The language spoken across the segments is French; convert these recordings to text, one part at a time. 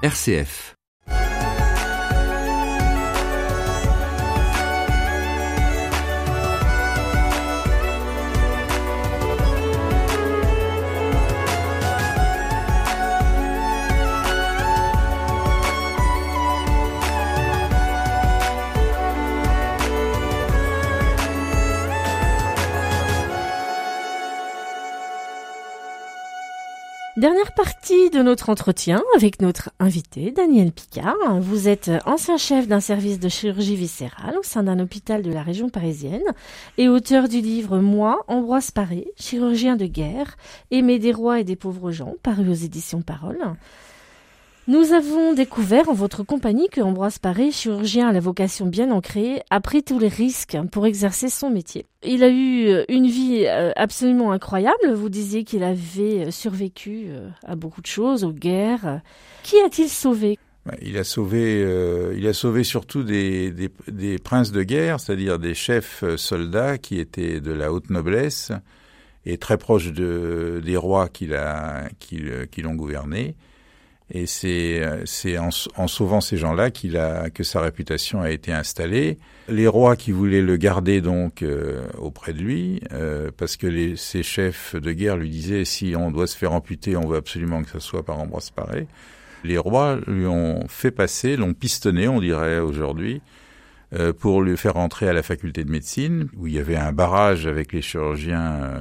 RCF. Dernière partie de notre entretien avec notre invité, Daniel Picard. Vous êtes ancien chef d'un service de chirurgie viscérale au sein d'un hôpital de la région parisienne et auteur du livre « Moi, Ambroise Paré, chirurgien de guerre, aimé des rois et des pauvres gens » paru aux éditions Parole. Nous avons découvert en votre compagnie que Ambroise Paré, chirurgien à la vocation bien ancrée, a pris tous les risques pour exercer son métier. Il a eu une vie absolument incroyable. Vous disiez qu'il avait survécu à beaucoup de choses, aux guerres. Qui a-t-il sauvé ? Il a sauvé surtout des princes de guerre, c'est-à-dire des chefs soldats qui étaient de la haute noblesse et très proches des rois qui l'ont gouverné. Et c'est en sauvant ces gens-là que sa réputation a été installée. Les rois qui voulaient le garder donc auprès de lui, parce que ces chefs de guerre lui disaient si on doit se faire amputer, on veut absolument que ça soit par Ambroise Paré. Les rois lui ont fait passer, l'ont pistonné, on dirait aujourd'hui, pour le faire entrer à la faculté de médecine, où il y avait un barrage avec les chirurgiens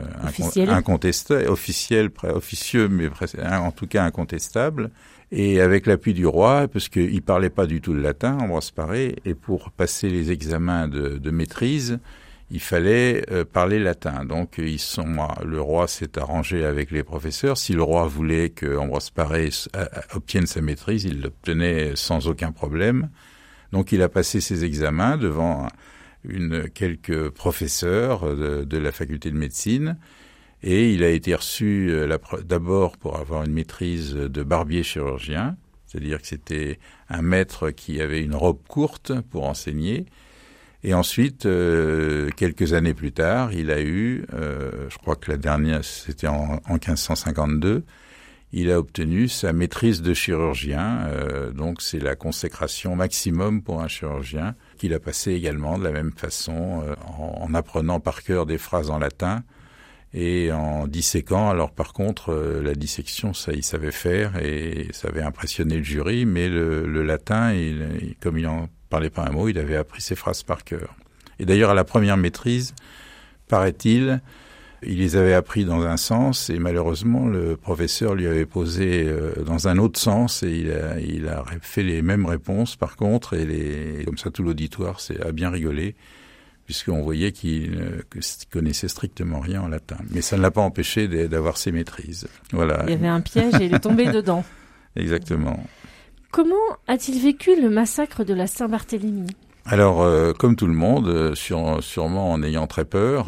officieux, mais en tout cas incontestable. Et avec l'appui du roi, parce qu'il parlait pas du tout le latin, Ambroise Paré, et pour passer les examens de maîtrise, il fallait parler latin. Donc le roi s'est arrangé avec les professeurs. Si le roi voulait que Ambroise Paré obtienne sa maîtrise, il l'obtenait sans aucun problème. Donc il a passé ses examens devant quelques professeurs de la faculté de médecine. Et il a été reçu d'abord pour avoir une maîtrise de barbier chirurgien, c'est-à-dire que c'était un maître qui avait une robe courte pour enseigner. Et ensuite, quelques années plus tard, il a eu, je crois que la dernière, c'était en 1552, il a obtenu sa maîtrise de chirurgien. Donc c'est la consécration maximum pour un chirurgien, qu'il a passé également de la même façon, en apprenant par cœur des phrases en latin, et en disséquant. Alors par contre, la dissection, ça il savait faire et ça avait impressionné le jury, mais le latin, comme il en parlait pas un mot, il avait appris ses phrases par cœur. Et d'ailleurs, à la première maîtrise, paraît-il, il les avait appris dans un sens et malheureusement, le professeur lui avait posé dans un autre sens et il a fait les mêmes réponses par contre, et comme ça tout l'auditoire a bien rigolé, puisqu'on voyait qu'il connaissait strictement rien en latin. Mais ça ne l'a pas empêché d'avoir ses maîtrises. Voilà. Il y avait un piège et il est tombé dedans. Exactement. Comment a-t-il vécu le massacre de la Saint-Barthélemy ? Alors, comme tout le monde, sûrement en ayant très peur,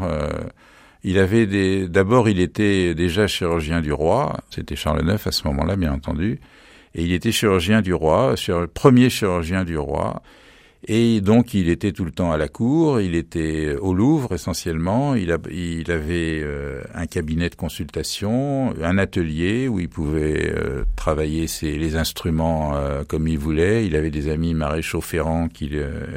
d'abord il était déjà chirurgien du roi, c'était Charles IX à ce moment-là, bien entendu, et il était chirurgien du roi, premier chirurgien du roi. Et donc, il était tout le temps à la cour, il était au Louvre essentiellement, il avait un cabinet de consultation, un atelier où il pouvait travailler les instruments comme il voulait. Il avait des amis maréchaux ferrants qui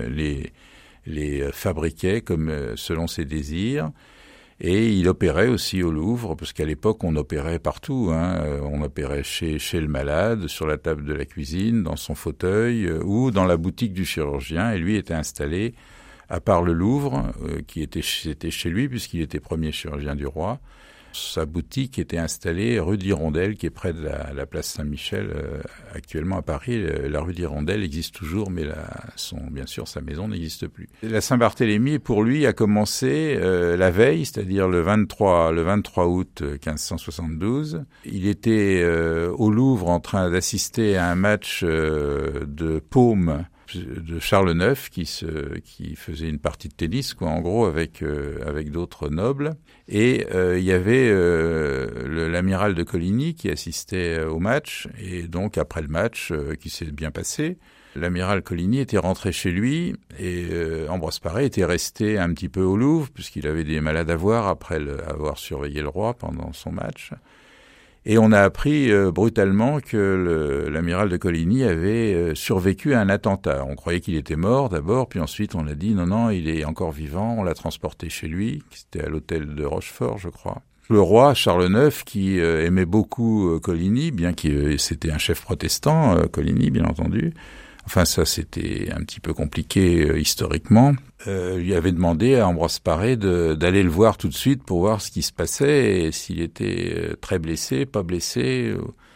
les fabriquaient comme selon ses désirs. Et il opérait aussi au Louvre, parce qu'à l'époque, on opérait partout. On opérait chez le malade, sur la table de la cuisine, dans son fauteuil, ou dans la boutique du chirurgien. Et lui était installé, à part le Louvre, c'était chez lui, puisqu'il était premier chirurgien du roi. Sa boutique était installée rue de l'Hirondelle, qui est près de la place Saint-Michel. Actuellement à Paris, la rue de l'Hirondelle existe toujours, mais bien sûr, sa maison n'existe plus. La Saint-Barthélemy, pour lui, a commencé la veille, c'est-à-dire le 23 août 1572. Il était au Louvre en train d'assister à un match de paume de Charles IX qui faisait une partie de tennis, en gros, avec d'autres nobles. Et il y avait l'amiral de Coligny qui assistait au match. Et donc, après le match, qui s'est bien passé, l'amiral Coligny était rentré chez lui et Ambroise Paré était resté un petit peu au Louvre puisqu'il avait des malades à voir après avoir surveillé le roi pendant son match. Et on a appris brutalement que l'amiral de Coligny avait survécu à un attentat. On croyait qu'il était mort d'abord, puis ensuite on a dit non, il est encore vivant. On l'a transporté chez lui, c'était à l'hôtel de Rochefort, je crois. Le roi Charles IX, qui aimait beaucoup Coligny, bien que c'était un chef protestant, Coligny bien entendu, enfin ça c'était un petit peu compliqué historiquement, lui avait demandé à Ambroise Paré d'aller le voir tout de suite pour voir ce qui se passait et s'il était très blessé, pas blessé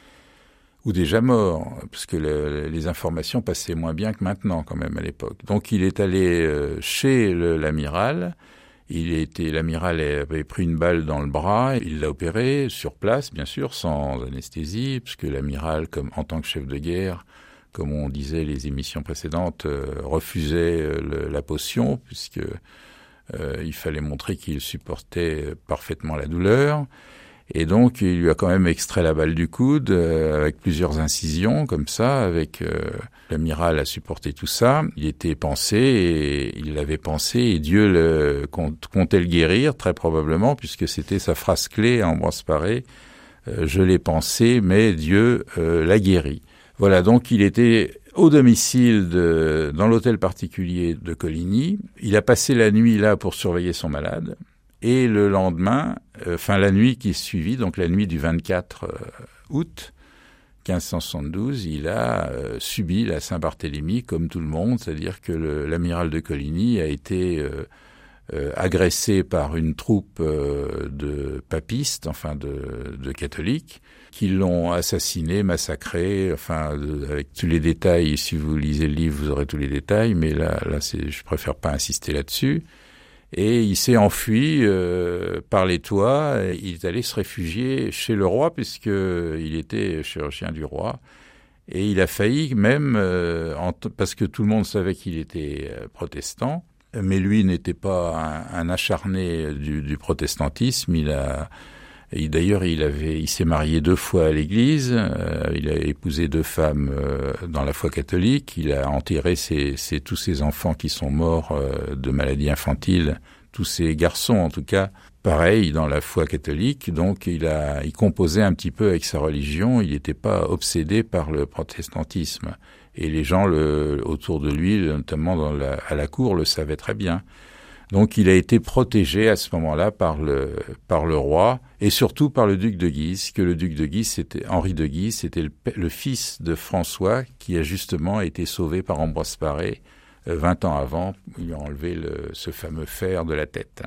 ou déjà mort, parce que les informations passaient moins bien que maintenant quand même à l'époque. Donc il est allé chez l'amiral. L'amiral avait pris une balle dans le bras, il l'a opéré sur place, bien sûr, sans anesthésie, puisque l'amiral, en tant que chef de guerre, comme on disait les émissions précédentes, refusait la potion, puisque il fallait montrer qu'il supportait parfaitement la douleur. Et donc, il lui a quand même extrait la balle du coude, avec plusieurs incisions, comme ça, l'amiral a supporté tout ça. Il était pensé, et il l'avait pensé, et Dieu comptait le guérir, très probablement, puisque c'était sa phrase clé à Ambroise Paré, je l'ai pensé, mais Dieu l'a guéri. Voilà, donc il était au domicile dans l'hôtel particulier de Coligny. Il a passé la nuit là pour surveiller son malade. Et le lendemain, la nuit qui suivit, donc la nuit du 24 août 1572, il a subi la Saint-Barthélemy comme tout le monde, c'est-à-dire que l'amiral de Coligny a été agressé par une troupe de papistes, de catholiques, qui l'ont assassiné, massacré, avec tous les détails. Si vous lisez le livre, vous aurez tous les détails, mais là, je préfère pas insister là-dessus. Et il s'est enfui par les toits. Il est allé se réfugier chez le roi, puisqu'il était chirurgien du roi. Et il a failli même, parce que tout le monde savait qu'il était protestant, mais lui n'était pas un acharné du protestantisme. D'ailleurs, il s'est marié 2 fois à l'église. Il a épousé 2 femmes dans la foi catholique. Il a enterré tous ses enfants qui sont morts de maladies infantiles, tous ces garçons en tout cas, pareil dans la foi catholique. Donc il composait un petit peu avec sa religion. Il n'était pas obsédé par le protestantisme. Et les gens autour de lui, notamment à la cour, le savaient très bien. Donc il a été protégé à ce moment-là par le roi et surtout par le duc de Guise, que le duc de Guise, Henri de Guise, c'était le fils de François qui a justement été sauvé par Ambroise Paré 20 ans avant. Il lui a enlevé ce fameux fer de la tête.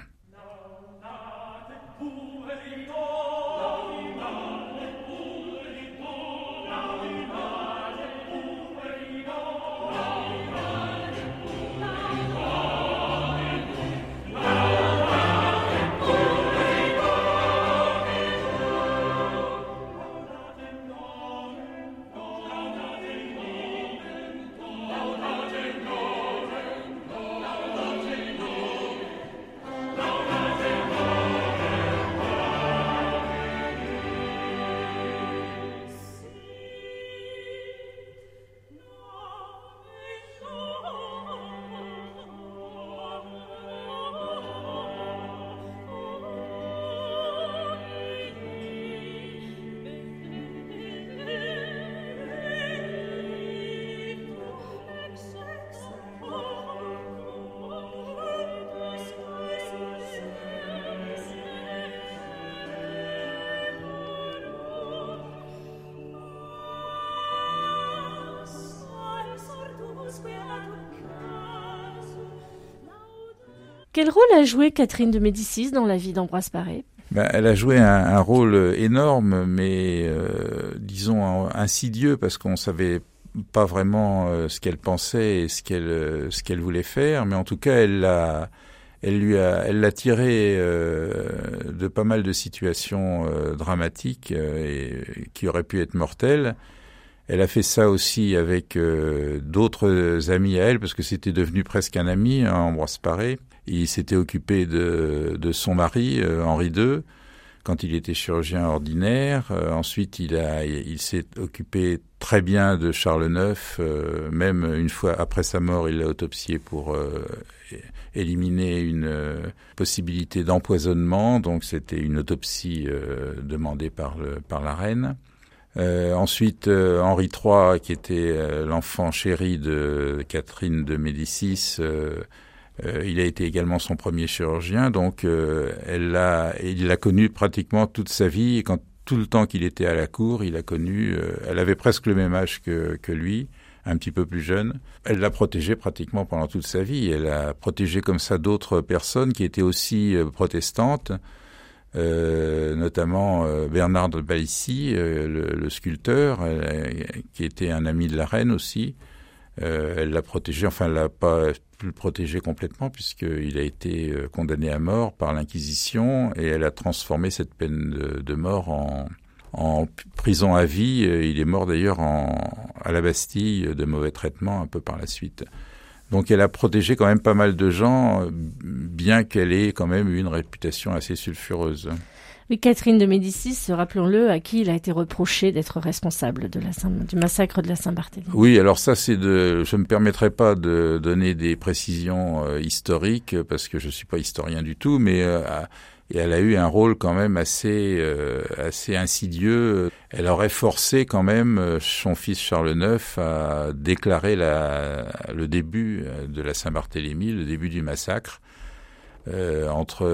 Quel rôle a joué Catherine de Médicis dans la vie d'Ambroise Paré ? Elle a joué un rôle énorme, mais disons insidieux, parce qu'on savait pas vraiment ce qu'elle pensait et ce qu'elle voulait faire, mais en tout cas elle l'a tiré de pas mal de situations dramatiques qui auraient pu être mortelles. Elle a fait ça aussi avec d'autres amis à elle, parce que c'était devenu presque un ami, Ambroise Paré. Il s'était occupé de son mari, Henri II, quand il était chirurgien ordinaire. Ensuite, il s'est occupé très bien de Charles IX. Même une fois après sa mort, il l'a autopsié pour éliminer une possibilité d'empoisonnement. Donc, c'était une autopsie demandée par la reine. Ensuite, Henri III, qui était l'enfant chéri de Catherine de Médicis, il a été également son premier chirurgien, donc il l'a connu pratiquement toute sa vie, et tout le temps qu'il était à la cour, il a connu, elle avait presque le même âge que lui, un petit peu plus jeune. Elle l'a protégé pratiquement pendant toute sa vie. Elle a protégé comme ça d'autres personnes qui étaient aussi protestantes, notamment Bernard de Palissy, le sculpteur, qui était un ami de la reine aussi. Elle l'a protégé, enfin elle l'a pas pu le protéger complètement puisqu'il a été condamné à mort par l'Inquisition, et elle a transformé cette peine de mort en prison à vie. Il est mort d'ailleurs à la Bastille de mauvais traitements un peu par la suite. Donc elle a protégé quand même pas mal de gens, bien qu'elle ait quand même eu une réputation assez sulfureuse. Oui, Catherine de Médicis, rappelons-le, à qui il a été reproché d'être responsable du massacre de la Saint-Barthélemy. Oui, alors ça je me permettrai pas de donner des précisions historiques parce que je suis pas historien du tout, mais elle a eu un rôle quand même assez insidieux. Elle aurait forcé quand même son fils Charles IX à déclarer le début de la Saint-Barthélemy, le début du massacre. Entre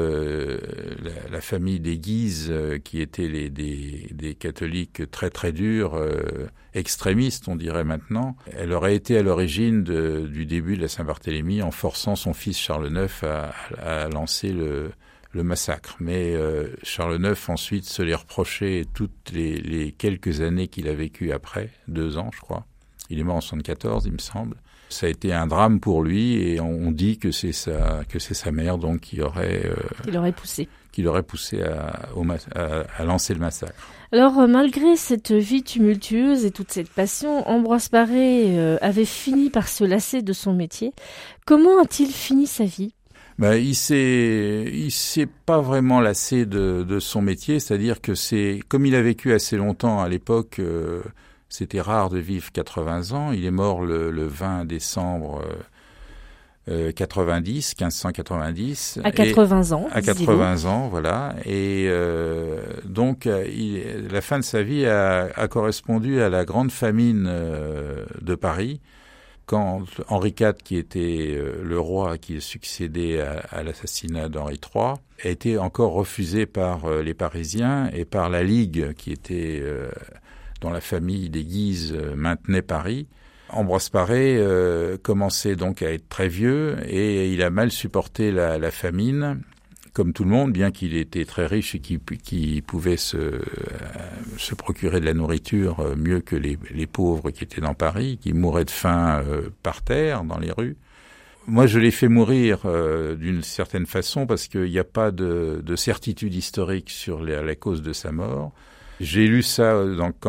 la famille des Guises, qui étaient des catholiques très très durs, extrémistes on dirait maintenant. Elle aurait été à l'origine du début de la Saint-Barthélemy en forçant son fils Charles IX à lancer le massacre. Mais Charles IX ensuite se l'est reproché toutes les quelques années qu'il a vécues après, 2 ans je crois. Il est mort en 74 il me semble. Ça a été un drame pour lui, et on dit que c'est sa mère donc qui l'aurait poussé à lancer le massacre. Alors malgré cette vie tumultueuse et toute cette passion, Ambroise Paré avait fini par se lasser de son métier. Comment a-t-il fini sa vie ? Il s'est pas vraiment lassé de son métier, c'est-à-dire que comme il a vécu assez longtemps à l'époque. C'était rare de vivre 80 ans. Il est mort le 20 décembre 1590. À 80 ans. À 80 ans, voilà. Et donc, la fin de sa vie a correspondu à la grande famine de Paris, quand Henri IV, qui était le roi qui succédait à l'assassinat d'Henri III, a été encore refusé par les Parisiens et par la Ligue, qui était dont la famille des Guises maintenait Paris. Ambroise Paré commençait donc à être très vieux, et il a mal supporté la famine, comme tout le monde, bien qu'il était très riche et qu'il pouvait se procurer de la nourriture mieux que les pauvres qui étaient dans Paris, qui mouraient de faim par terre, dans les rues. Moi, je l'ai fait mourir d'une certaine façon parce qu'il n'y a pas de certitude historique sur la cause de sa mort. J'ai lu ça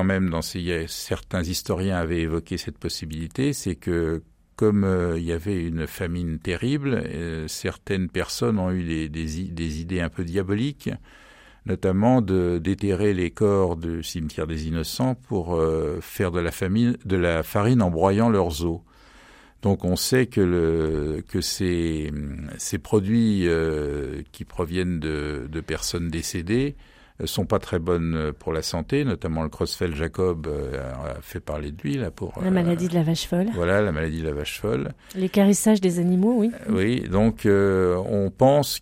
certains historiens avaient évoqué cette possibilité, c'est que comme il y avait une famine terrible, certaines personnes ont eu des idées un peu diaboliques, notamment de déterrer les corps du cimetière des Innocents pour faire de la farine en broyant leurs os. Donc on sait que ces produits qui proviennent de personnes décédées sont pas très bonnes pour la santé, notamment le Creutzfeldt-Jakob a fait parler de lui là pour la maladie de la vache folle. Voilà, la maladie de la vache folle. L'équarrissage des animaux, oui. Oui, donc on pense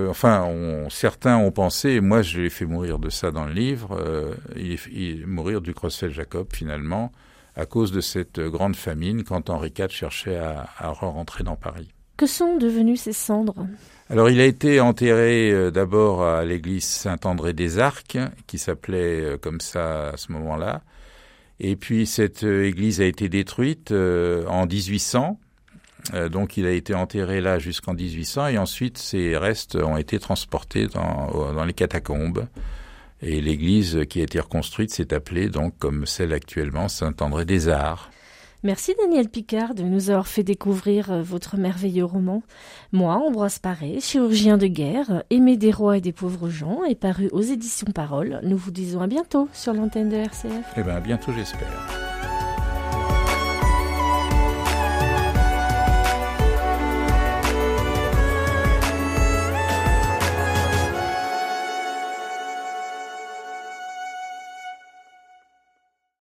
certains ont pensé, et moi je l'ai fait mourir de ça dans le livre, il est mourir du Creutzfeldt-Jakob finalement à cause de cette grande famine quand Henri IV cherchait à rentrer dans Paris. Que sont devenues ces cendres ? Alors, il a été enterré d'abord à l'église Saint-André des Arcs, qui s'appelait comme ça à ce moment-là. Et puis, cette église a été détruite en 1800. Donc, il a été enterré là jusqu'en 1800. Et ensuite, ses restes ont été transportés dans les catacombes. Et l'église qui a été reconstruite s'est appelée, donc, comme celle actuellement, Saint-André des Arcs. Merci Daniel Picard de nous avoir fait découvrir votre merveilleux roman. Moi, Ambroise Paré, chirurgien de guerre, aimé des rois et des pauvres gens, est paru aux éditions Parole. Nous vous disons à bientôt sur l'antenne de RCF. Eh bien, à bientôt, j'espère.